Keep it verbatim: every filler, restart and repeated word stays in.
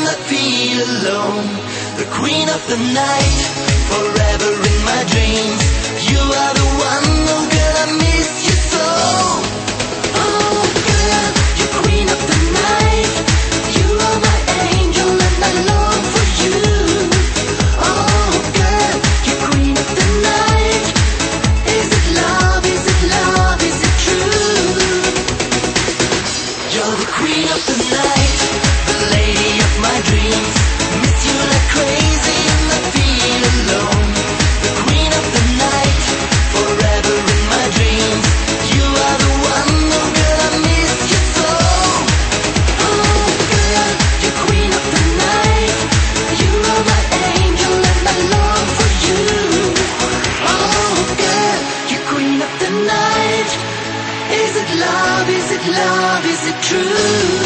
and I feel alone. The queen of the night, forever in my dreams. You are the one, oh girl, I miss you so. Oh girl, you're queen of the night. You are my angel and I long for you. Oh girl, you're queen of the night. Is it love, is it love, is it true? You're the queen of the night, the lady of my dreams. Miss you like crazy and I feel alone. The queen of the night, forever in my dreams. You are the one, oh girl, I miss you so. Oh girl, you're queen of the night. You are my angel and I long for you. Oh girl, you're queen of the night. Is it love, is it love, is it true?